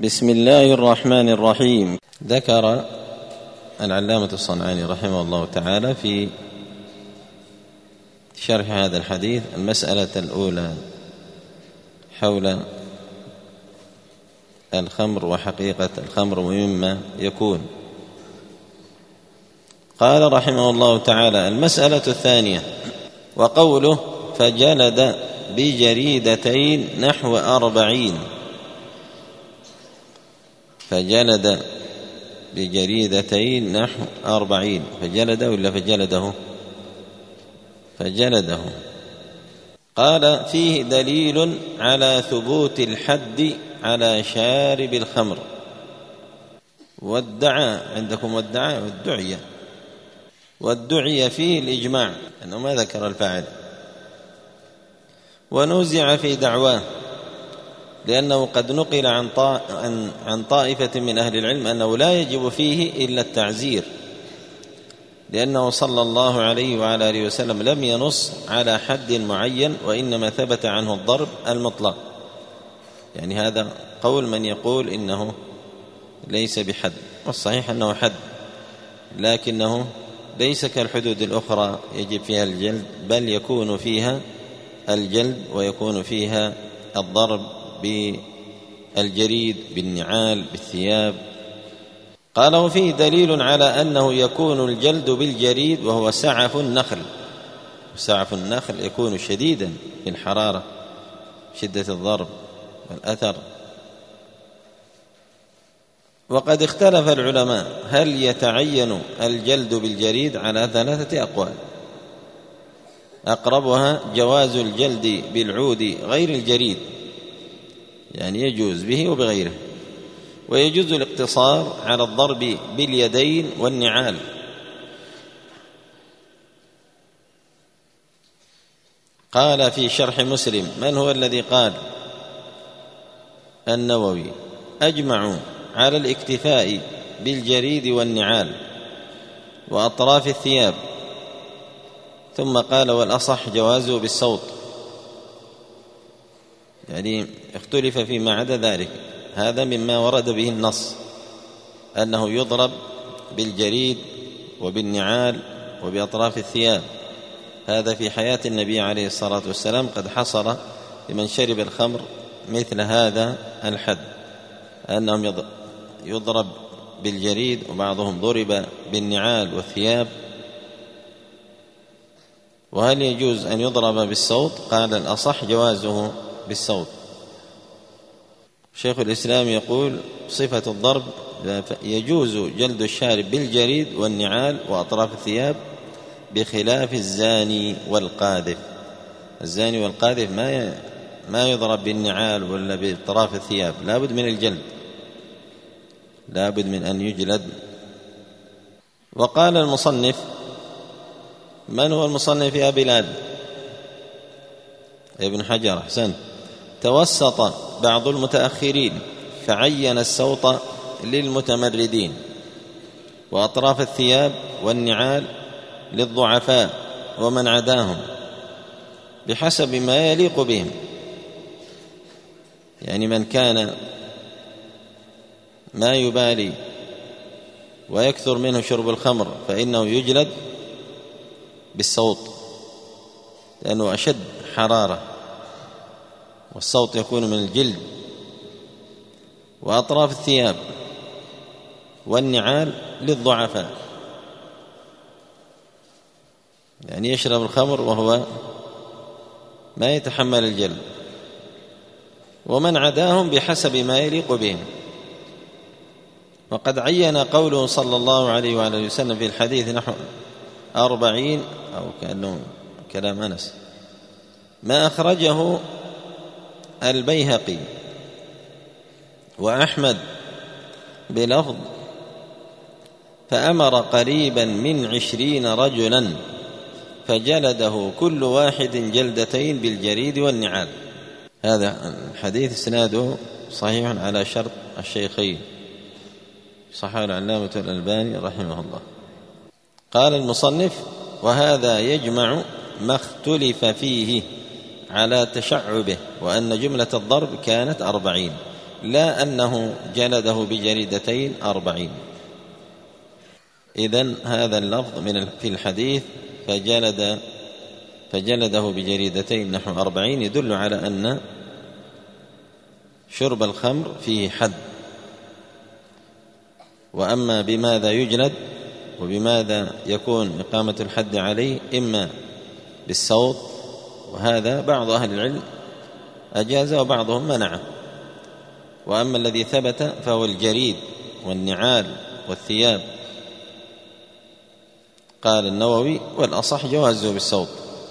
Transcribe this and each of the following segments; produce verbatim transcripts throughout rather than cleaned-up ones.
بسم الله الرحمن الرحيم. ذكر العلامة الصنعاني رحمه الله تعالى في شرح هذا الحديث المسألة الأولى حول الخمر وحقيقة الخمر ومما يكون. قال رحمه الله تعالى: المسألة الثانية: وقوله فجلد بجريدتين نحو أربعين. فجلد بجريدتين نحو أربعين، فجلد ولا فجلده؟ فجلده. قال: فيه دليل على ثبوت الحد على شارب الخمر. وادعى عندكم وادعى والدعية والدعية فيه الإجماع أنه ما ذكر الفاعل، ونوزع في دعواه لأنه قد نقل عن عن طائفة من أهل العلم أنه لا يجب فيه إلا التعزير، لأنه صلى الله عليه وعلى آله وسلم لم ينص على حد معين، وإنما ثبت عنه الضرب المطلق. يعني هذا قول من يقول إنه ليس بحد، والصحيح أنه حد، لكنه ليس كالحدود الأخرى يجب فيها الجلد، بل يكون فيها الجلد ويكون فيها الضرب بالجريد، بالنعال، بالثياب. قال: وفيه دليل على أنه يكون الجلد بالجريد وهو سعف النخل. سعف النخل يكون شديدا بالحرارة، شدة الضرب والأثر. وقد اختلف العلماء هل يتعين الجلد بالجريد على ثلاثة أقوال. أقربها جواز الجلد بالعود غير الجريد، يعني يجوز به وبغيره، ويجوز الاقتصار على الضرب باليدين والنعال. قال في شرح مسلم: من هو الذي قال؟ النووي: أجمعوا على الاكتفاء بالجريد والنعال وأطراف الثياب. ثم قال: والأصح جوازه بالصوت. يعني اختلف فيما عدا ذلك، هذا مما ورد به النص أنه يضرب بالجريد وبالنعال وبأطراف الثياب. هذا في حياة النبي عليه الصلاة والسلام قد حصل لمن شرب الخمر مثل هذا الحد، أنهم يضرب بالجريد وبعضهم ضرب بالنعال والثياب. وهل يجوز أن يضرب بالصوت؟ قال: الأصح جوازه بالصوت. شيخ الإسلام يقول: صفة الضرب يجوز جلد الشارب بالجريد والنعال وأطراف الثياب بخلاف الزاني والقاذف. الزاني والقاذف ما ما يضرب بالنعال ولا بأطراف الثياب، لا بد من الجلد، لا بد من أن يجلد. وقال المصنف: من هو المصنف يا بلال؟ ابن حجر، أحسنت. توسط بعض المتأخرين فعين السوط للمتمردين، وأطراف الثياب والنعال للضعفاء ومن عداهم بحسب ما يليق بهم. يعني من كان ما يبالي ويكثر منه شرب الخمر فإنه يجلد بالصوت، لأنه أشد حرارة، والصوت يكون من الجلد. وأطراف الثياب والنعال للضعفاء، يعني يشرب الخمر وهو ما يتحمل الجلد، ومن عداهم بحسب ما يليق بهم. وقد عين قوله صلى الله عليه وعلى وسلم في الحديث نحو أربعين، أو كأنه كلام أنس، ما أخرجه البيهقي وأحمد بلفظ: فأمر قريبا من عشرين رجلا فجلده كل واحد جلدتين بالجريد والنعال. هذا الحديث اسناده صحيح على شرط الشيخين، صححه العلامة الألباني رحمه الله. قال المصنف: وهذا يجمع ما اختلف فيه على تشعبه، وأن جملة الضرب كانت أربعين. لا أنه جلده بجريدتين أربعين. إذن هذا اللفظ من في الحديث فجلد فجلده بجريدتين نحو أربعين يدل على أن شرب الخمر فيه حد. وأما بماذا يجلد وبماذا يكون إقامة الحد عليه، إما بالصوت، وهذا بعض أهل العلم أجاز وبعضهم منعه. وأما الذي ثبت فهو الجريد والنعال والثياب. قال النووي: والأصح جوازه بالصوت.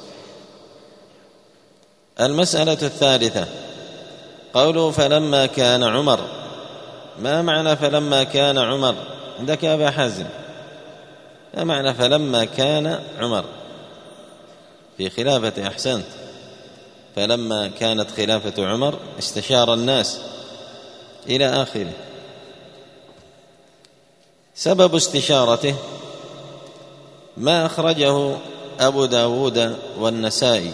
المسألة الثالثة قوله فلما كان عمر. ما معنى فلما كان عمر عندك يا أبا حازم؟ ما معنى فلما كان عمر في خلافة؟ أحسنت. فلما كانت خلافة عمر استشار الناس إلى آخره. سبب استشارته ما أخرجه أبو داود والنسائي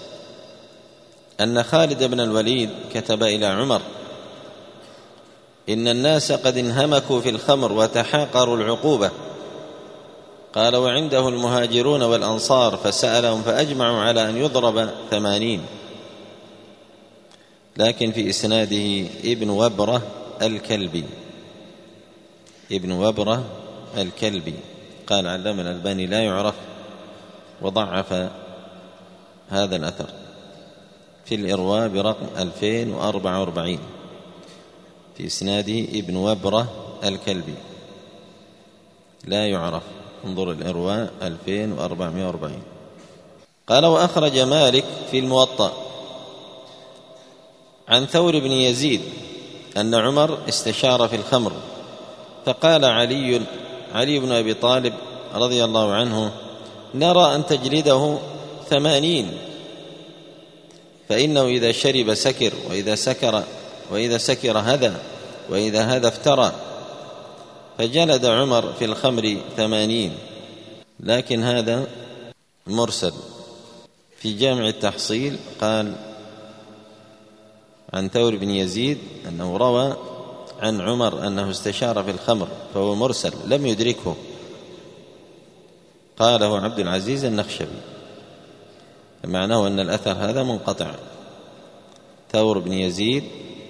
أن خالد بن الوليد كتب إلى عمر: إن الناس قد انهمكوا في الخمر وتحاقروا العقوبة. قال: وعنده المهاجرون والأنصار فسألهم فأجمعوا على أن يضرب ثمانين. لكن في إسناده ابن وبرة الكلبي ابن وبرة الكلبي قال علامة الألباني لا يعرف، وضعف هذا الأثر في الإرواء برقم ألفين وأربعة وأربعين. في إسناده ابن وبرة الكلبي لا يعرف. انظر الإرواء ألفين وأربعمائة وأربعين. قال: وأخرج مالك في الموطأ عن ثور بن يزيد أن عمر استشار في الخمر، فقال علي علي بن أبي طالب رضي الله عنه: نرى أن تجلده ثمانين، فإنه إذا شرب سكر، وإذا سكر وإذا سكر هذا، وإذا هذا افترى. فجلد عمر في الخمر ثمانين. لكن هذا مرسل. في جامع التحصيل قال عن ثور بن يزيد أنه روى عن عمر أنه استشار في الخمر، فهو مرسل لم يدركه. قاله عبد العزيز النخشبي، معناه أن الأثر هذا منقطع. ثور بن يزيد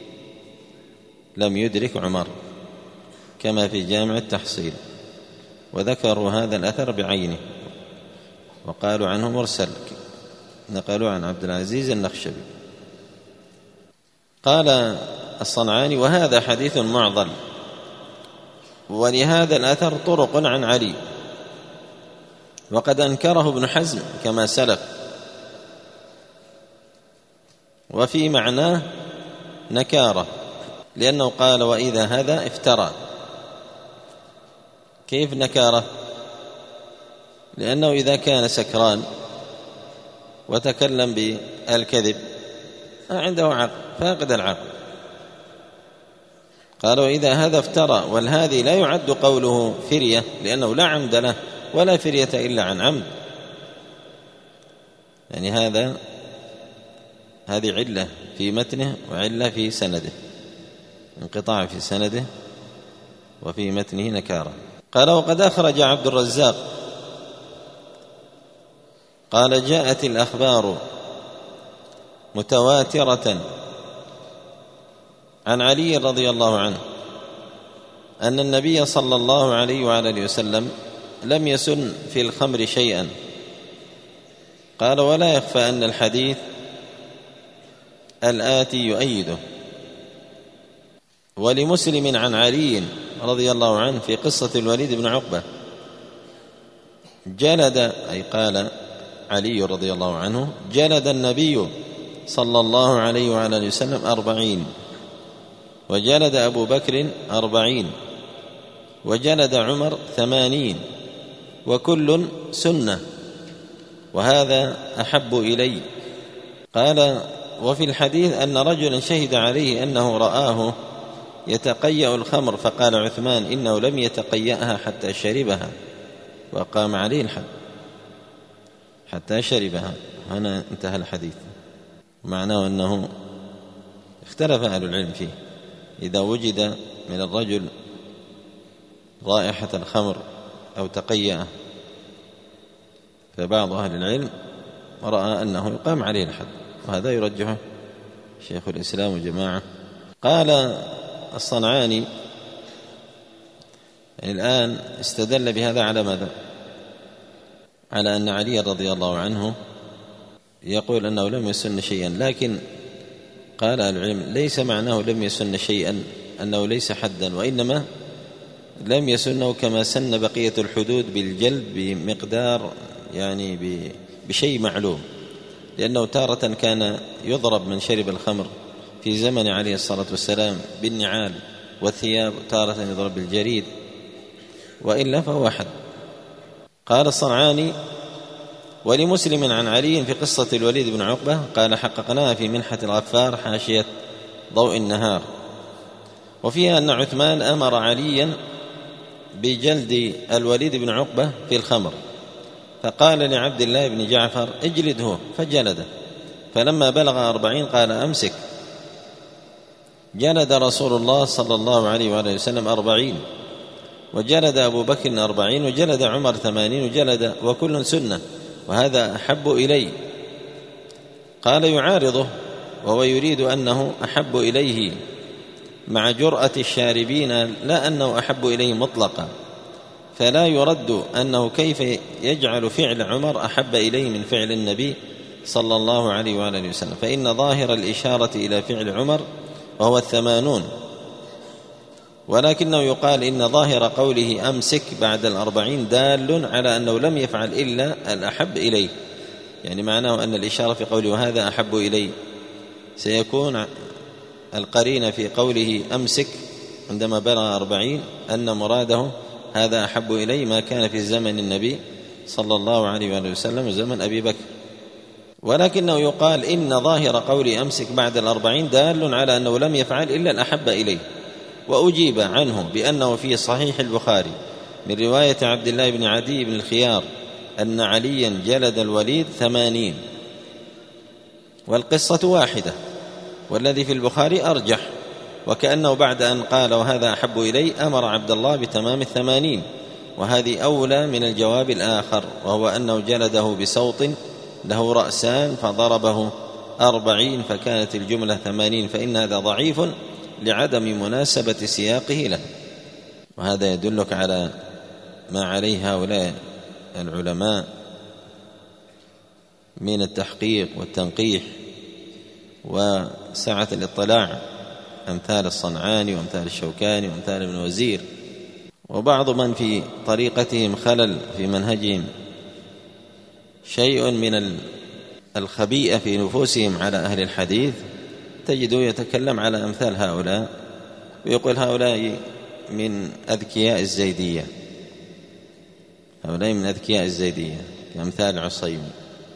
لم يدرك عمر كما في جامع التحصيل، وذكروا هذا الأثر بعينه وقالوا عنه مرسل، نقلوا عن عبد العزيز النخشبي. قال الصنعاني: وهذا حديث معضل، ولهذا الأثر طرق عن علي، وقد أنكره ابن حزم كما سلف، وفي معناه نكارة، لأنه قال: وإذا هذا افترى. كيف نكارة؟ لأنه إذا كان سكران وتكلم بالكذب عنده عقل، فاقد العقل. قال: وإذا هذا افترى. والهذه لا يعد قوله فرية، لأنه لا عمد له، ولا فرية إلا عن عمد. يعني هذا هذه علة في متنه وعلة في سنده، انقطاع في سنده وفي متنه نكارة. قال: وقد أخرج عبد الرزاق قال: جاءت الأخبار متواترة عن علي رضي الله عنه أن النبي صلى الله عليه وعلى آله وسلم لم يسن في الخمر شيئا. قال: ولا يخفى أن الحديث الآتي يؤيده. ولمسلم عن علي رضي الله عنه في قصة الوليد بن عقبة جلد، أي قال علي رضي الله عنه: جلد النبي صلى الله عليه وعلى آله وسلم أربعين، وجلد أبو بكر أربعين، وجلد عمر ثمانين، وكل سنة، وهذا أحب إلي. قال: وفي الحديث أن رجلا شهد عليه أنه رآه يتقيأ الخمر، فقال عثمان: إنه لم يتقيأها حتى شربها، وقام عليه الحد حتى شربها. هنا انتهى الحديث. معناه أنه اختلف أهل العلم فيه، إذا وجد من الرجل رائحة الخمر أو تقيأ، فبعض أهل العلم رأى أنه يقام عليه الحد، وهذا يرجحه شيخ الإسلام وجماعة. قال الصنعاني الآن استدل بهذا على ماذا؟ على أن علي رضي الله عنه يقول أنه لم يسن شيئا، لكن قال العلم ليس معناه لم يسن شيئا أنه ليس حدا، وإنما لم يسنه كما سن بقية الحدود بالجلد بمقدار يعني بشيء معلوم، لأنه تارة كان يضرب من شرب الخمر في زمن عليه الصلاة والسلام بالنعال والثياب، تارة يضرب بالجريد، وإلا فهو حد. قال الصنعاني: ولمسلم عن علي في قصة الوليد بن عقبة قال: حققناها في منحة الغفار حاشية ضوء النهار، وفيها أن عثمان أمر عليا بجلد الوليد بن عقبة في الخمر، فقال لعبد الله بن جعفر: اجلده، فجلده، فلما بلغ أربعين قال: أمسك. جلد رسول الله صلى الله عليه وآله وسلم أربعين، وجلد أبو بكر أربعين، وجلد عمر ثمانين، وجلد وكل سنة، وهذا أحب إلي. قال يعارضه وهو يريد أنه أحب إليه مع جرأة الشاربين، لا أنه أحب إليه مطلقا، فلا يرد أنه كيف يجعل فعل عمر أحب إليه من فعل النبي صلى الله عليه وآله وسلم، فإن ظاهر الإشارة إلى فعل عمر وهو الثمانون، ولكنه يقال إن ظاهر قوله أمسك بعد الأربعين دال على أنه لم يفعل إلا الأحب إليه، يعني معناه أن الإشارة في قوله وهذا أحب إليه سيكون القرينة في قوله أمسك عندما بلغ أربعين أن مراده هذا أحب إليه ما كان في زمن النبي صلى الله عليه وآله وسلم وزمن أبي بكر، ولكنه يقال إن ظاهر قول أمسك بعد الأربعين دال على أنه لم يفعل إلا الأحب إليه. وأجيب عنه بأنه في صحيح البخاري من رواية عبد الله بن عدي بن الخيار أن عليا جلد الوليد ثمانين، والقصة واحدة، والذي في البخاري أرجح، وكأنه بعد أن قال وهذا أحب إلي أمر عبد الله بتمام الثمانين، وهذه أولى من الجواب الآخر، وهو أنه جلده بسوط له رأسان فضربه أربعين فكانت الجملة ثمانين، فإن هذا ضعيف لعدم مناسبة سياقه له. وهذا يدلك على ما عليه هؤلاء العلماء من التحقيق والتنقيح وسعة الاطلاع، أمثال الصنعاني وأمثال الشوكاني وأمثال ابن وزير، وبعض من في طريقتهم خلل في منهجهم، شيء من الخبيئة في نفوسهم على أهل الحديث، تجده يتكلم على أمثال هؤلاء ويقول هؤلاء من أذكياء الزيدية، هؤلاء من أذكياء الزيدية كأمثال عصيمي،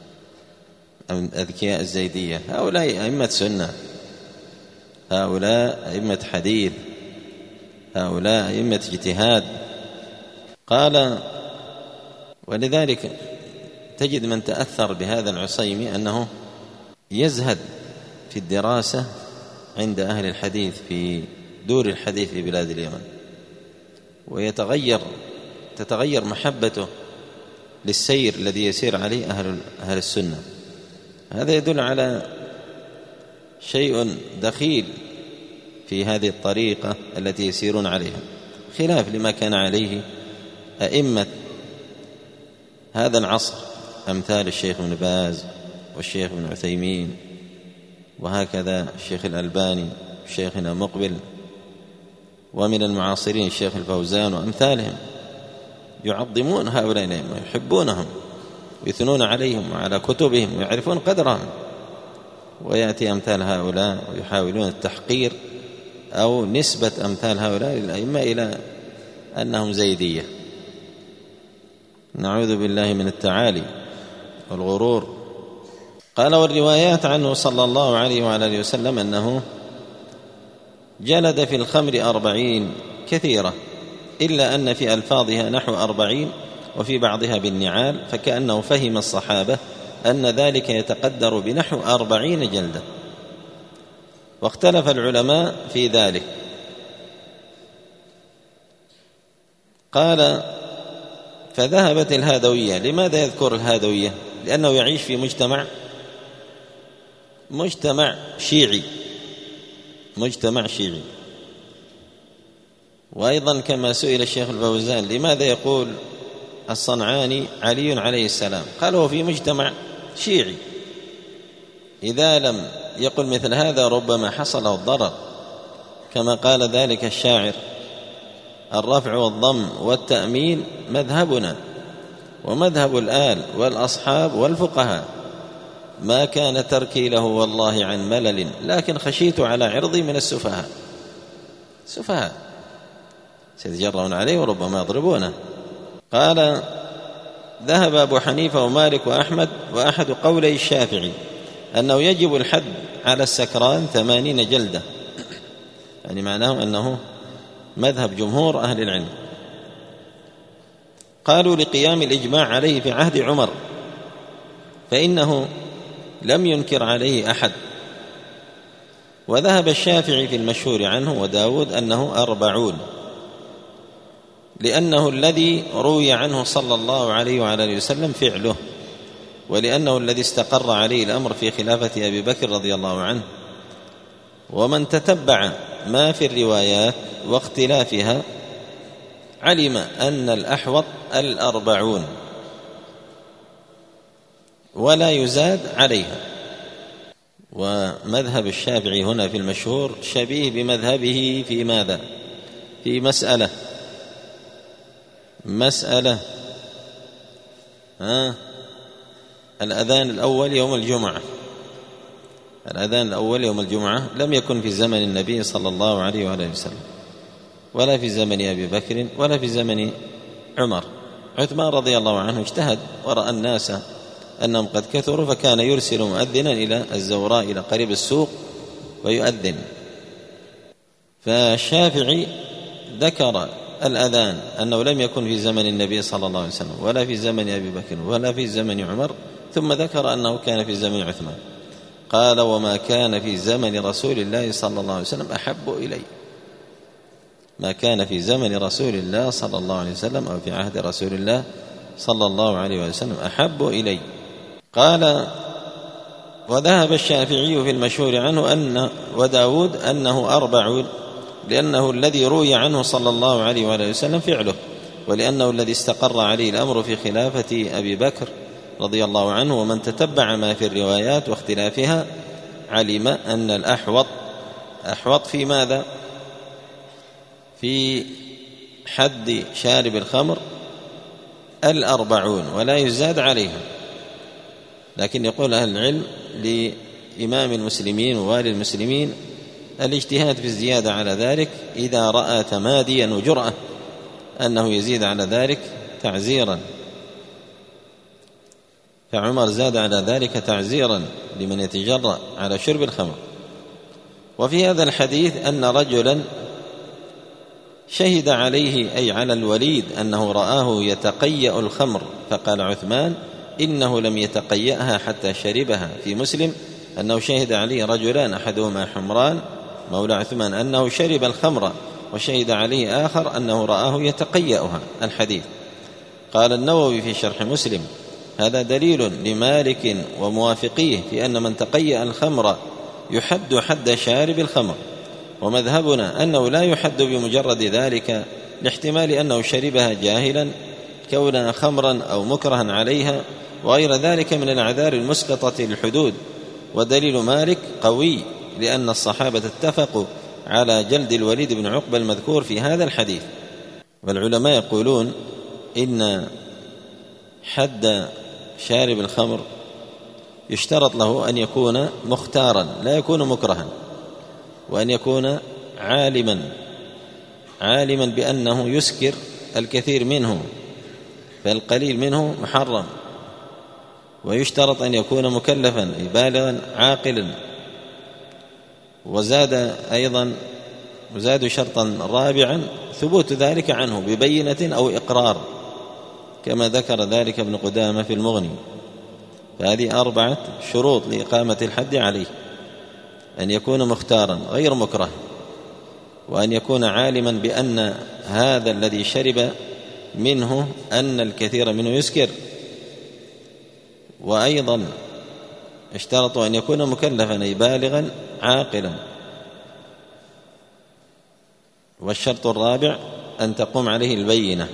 أذكياء الزيدية، هؤلاء أئمة سنة، هؤلاء أئمة حديث، هؤلاء أئمة اجتهاد. قال ولذلك تجد من تأثر بهذا العصيمي أنه يزهد في الدراسة عند أهل الحديث في دور الحديث في بلاد اليمن، ويتغير تتغير محبته للسير الذي يسير عليه أهل, أهل السنة. هذا يدل على شيء دخيل في هذه الطريقة التي يسيرون عليها، خلاف لما كان عليه أئمة هذا العصر، أمثال الشيخ ابن باز والشيخ ابن عثيمين، وهكذا الشيخ الألباني شيخنا مقبل، ومن المعاصرين الشيخ الفوزان وأمثالهم، يعظمون هؤلاء الأئمة، يحبونهم ويثنون عليهم وعلى كتبهم ويعرفون قدرهم، ويأتي أمثال هؤلاء ويحاولون التحقير أو نسبة أمثال هؤلاء الأئمة إلى أنهم زيدية، نعوذ بالله من التعالي والغرور. قال والروايات عنه صلى الله عليه وعلى وسلم أنه جلد في الخمر أربعين كثيرة، إلا أن في ألفاظها نحو أربعين وفي بعضها بالنعال، فكأنه فهم الصحابة أن ذلك يتقدر بنحو أربعين جلدة. واختلف العلماء في ذلك، قال: فذهبت الهادوية. لماذا يذكر الهادوية؟ لأنه يعيش في مجتمع مجتمع شيعي مجتمع شيعي وأيضا كما سئل الشيخ الفوزان: لماذا يقول الصنعاني علي عليه السلام؟ قال: هو في مجتمع شيعي، إذا لم يقل مثل هذا ربما حصله الضرر، كما قال ذلك الشاعر: الرفع والضم والتأمين مذهبنا، ومذهب الآل والأصحاب والفقهاء، ما كان تركي له والله عن ملل، لكن خشيت على عرضي من السفهاء. سفهاء سيتجرؤون عليه وربما يضربونه. قال: ذهب أبو حنيفة ومالك وأحمد، وأحد قولي الشافعي أنه يجب الحد على السكران ثمانين جلدة، يعني معناه أنه مذهب جمهور أهل العلم. قالوا: لقيام الإجماع عليه في عهد عمر، فإنه لم ينكر عليه أحد. وذهب الشافعي في المشهور عنه وداود أنه أربعون، لأنه الذي روي عنه صلى الله عليه وعلى آله وسلم فعله، ولأنه الذي استقر عليه الأمر في خلافة أبي بكر رضي الله عنه. ومن تتبع ما في الروايات واختلافها علم أن الأحوط الأربعون ولا يزاد عليها. ومذهب الشافعي هنا في المشهور شبيه بمذهبه في ماذا؟ في مسألة مسألة ها الأذان الأول يوم الجمعة. الأذان الأول يوم الجمعة لم يكن في زمن النبي صلى الله عليه وآله وسلم، ولا في زمن أبي بكر، ولا في زمن عمر. عثمان رضي الله عنه اجتهد ورأى الناس أنهم قد كثروا، فكان يرسل مؤذنا إلى الزوراء إلى قريب السوق ويؤذن. فالشافعي ذكر الأذان أنه لم يكن في زمن النبي صلى الله عليه وسلم، ولا في زمن أبي بكر، ولا في زمن عمر، ثم ذكر أنه كان في زمن عثمان. قال: وما كان في زمن رسول الله صلى الله عليه وسلم أحب إلي. ما كان في زمن رسول الله صلى الله عليه وسلم أو في عهد رسول الله صلى الله عليه وسلم أحب إلي. قال: وذهب الشافعي في المشهور عنه أن وداود أنه أربعون، لأنه الذي روي عنه صلى الله عليه وآله وسلم فعله، ولأنه الذي استقر عليه الأمر في خلافة أبي بكر رضي الله عنه. ومن تتبع ما في الروايات واختلافها علم أن الأحوط أحوط في ماذا؟ في حد شارب الخمر الأربعون ولا يزاد عليها. لكن يقول أهل العلم لإمام المسلمين ووالي المسلمين الاجتهاد في الزيادة على ذلك إذا رأى تماديا وجرأة أنه يزيد على ذلك تعزيرا. فعمر زاد على ذلك تعزيرا لمن يتجرأ على شرب الخمر. وفي هذا الحديث أن رجلا شهد عليه أي على الوليد أنه رآه يتقيأ الخمر، فقال عثمان: إنه لم يتقيأها حتى شربها. في مسلم أنه شهد عليه رجلان، أحدهما حمران مولى عثمان، أنه شرب الخمر، وشهد عليه آخر أنه رآه يتقيأها. الحديث. قال النووي في شرح مسلم: هذا دليل لمالك وموافقيه في أن من تقيأ الخمر يحد حد شارب الخمر، ومذهبنا أنه لا يحد بمجرد ذلك، لاحتمال أنه شربها جاهلا كونها خمرا أو مكرها عليها وغير ذلك من الأعذار المسقطة للحدود. ودليل مالك قوي، لأن الصحابة اتفقوا على جلد الوليد بن عقبة المذكور في هذا الحديث. والعلماء يقولون إن حد شارب الخمر يشترط له أن يكون مختارا، لا يكون مكرها، وأن يكون عالما عالما بأنه يسكر الكثير منه، فالقليل منه محرم. ويشترط أن يكون مكلفا بالغا عاقلا. وزاد أيضا وزاد شرطا رابعا ثبوت ذلك عنه ببينة أو إقرار، كما ذكر ذلك ابن قدامة في المغني. فهذه أربعة شروط لإقامة الحد عليه: أن يكون مختارا غير مكره، وأن يكون عالما بأن هذا الذي شرب منه أن الكثير منه يسكر، وأيضا اشترطوا أن يكون مكلفا أي بالغا عاقلا. والشرط الرابع أن تقوم عليه البينة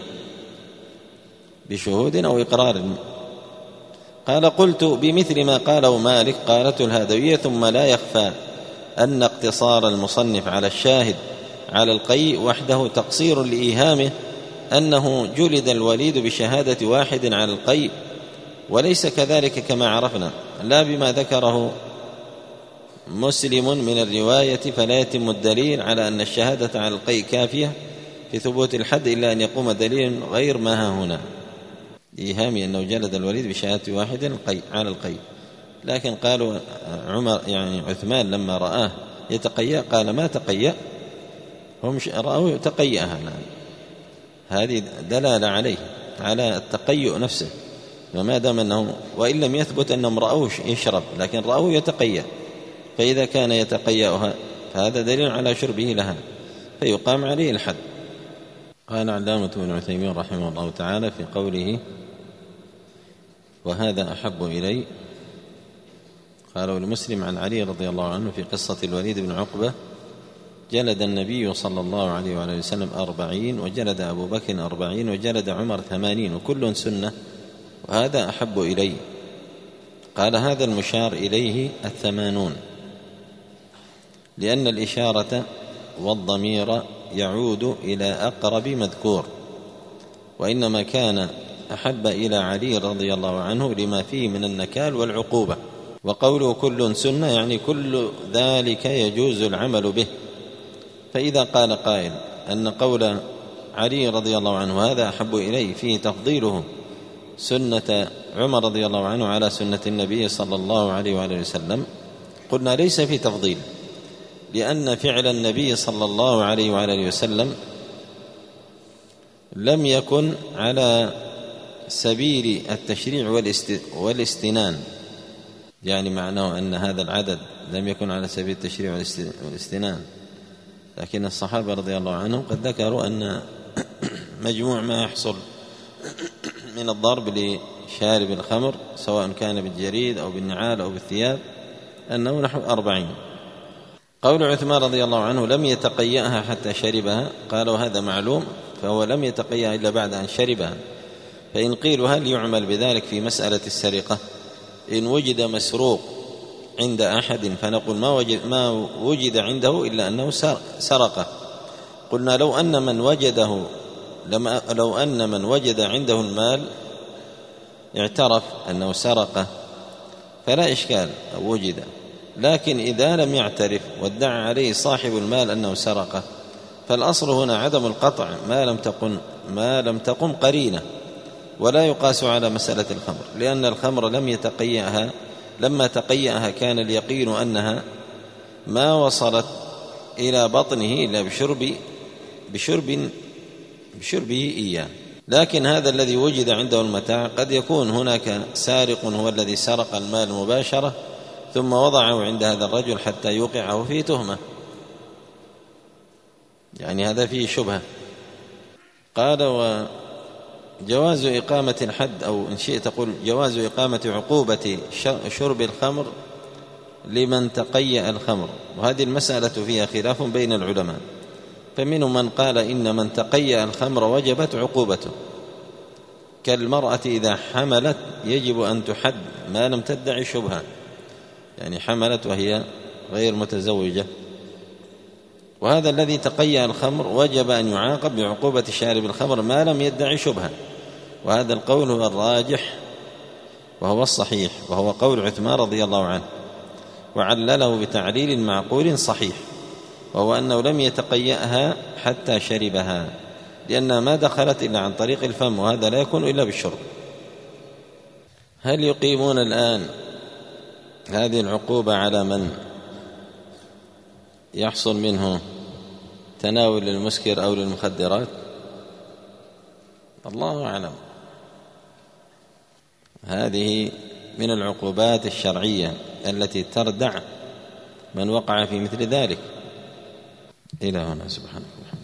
بشهود أو إقرار. قال قلت بمثل ما قاله مالك قالته الهادوية. ثم لا يخفى أن اقتصار المصنف على الشاهد على القيء وحده تقصير لإيهامه أنه جلد الوليد بشهادة واحد على القيء، وليس كذلك كما عرفنا، لا بما ذكره مسلم من الرواية، فلا يتم الدليل على أن الشهادة على القيء كافية في ثبوت الحد إلا أن يقوم دليل غير ما ها هنا، إيهامي أنه جلد الوليد بشهادة واحد على القيء. لكن قالوا عمر يعني عثمان لما رآه يتقيأ قال ما تقيأ، هم رأوا تقيأها، هذه دلالة عليه على التقيؤ نفسه. وما دام أنه وإن لم يثبت أنهم رأوش يشرب، لكن رأوه يتقيأ، فإذا كان يتقيأها فهذا دليل على شربه لها فيقام عليه الحد. قال علامة ابن عثيمين رحمه الله تعالى في قوله وهذا أحب إلي، قالوا لمسلم عن علي رضي الله عنه في قصة الوليد بن عقبة جلد النبي صلى الله عليه وعلى وسلم أربعين، وجلد أبو بكر أربعين، وجلد عمر ثمانين، وكل سنة، وهذا أحب إلي. قال هذا المشار إليه الثمانون، لأن الإشارة والضمير يعود إلى أقرب مذكور، وإنما كان أحب إلى علي رضي الله عنه لما فيه من النكال والعقوبة. وقوله كل سنة يعني كل ذلك يجوز العمل به. فإذا قال قائل أن قول علي رضي الله عنه هذا أحب إليه فيه تفضيله سنة عمر رضي الله عنه على سنة النبي صلى الله عليه وآله وسلم، قلنا ليس في تفضيل، لأن فعل النبي صلى الله عليه وآله وسلم لم يكن على سبيل التشريع والاستنان، يعني معناه أن هذا العدد لم يكن على سبيل التشريع والاستنان، لكن الصحابة رضي الله عنهم قد ذكروا أن مجموع ما يحصل من الضرب لشارب الخمر سواء كان بالجريد أو بالنعال أو بالثياب أنه نحو أربعين. قول عثمان رضي الله عنه لم يتقيأها حتى شربها، قالوا هذا معلوم، فهو لم يتقيأها إلا بعد أن شربها. فإن قيلوا هل يعمل بذلك في مسألة السرقة؟ إن وجد مسروق عند أحد فنقول ما وجد, ما وجد عنده إلا أنه سرقه. قلنا لو أن من وجده لما لو أن من وجد عنده المال اعترف أنه سرقه فلا إشكال أو وجد، لكن إذا لم يعترف وادعى عليه صاحب المال أنه سرقه فالأصل هنا عدم القطع ما لم تقم ما لم تقم قرينة، ولا يقاس على مسألة الخمر، لأن الخمر لم يتقيأها، لما تقيأها كان اليقين أنها ما وصلت إلى بطنه إلا بشرب بشرب بشربه إياه. لكن هذا الذي وجد عنده المتاع قد يكون هناك سارق هو الذي سرق المال مباشرة ثم وضعه عند هذا الرجل حتى يوقعه في تهمة، يعني هذا فيه شبهة. قال وجواز إقامة الحد، أو إن شئت تقول جواز إقامة عقوبة شرب الخمر لمن تقيأ الخمر، وهذه المسألة فيها خلاف بين العلماء، فمنهم من قال إن من تقيأ الخمر وجبت عقوبته، كالمرأة إذا حملت يجب أن تحد ما لم تدعي شبهة، يعني حملت وهي غير متزوجة، وهذا الذي تقيأ الخمر وجب أن يعاقب بعقوبة شارب الخمر ما لم يدعي شبهة، وهذا القول هو الراجح وهو الصحيح، وهو قول عثمان رضي الله عنه، وعلله بتعليل معقول صحيح، وهو أنه لم يتقيأها حتى شربها، لأنها ما دخلت إلا عن طريق الفم، وهذا لا يكون إلا بالشرب. هل يقيمون الآن هذه العقوبة على من يحصل منه تناول المسكر أو للمخدرات؟ الله أعلم. هذه من العقوبات الشرعية التي تردع من وقع في مثل ذلك. إلى هنا، سبحانه وتعالى.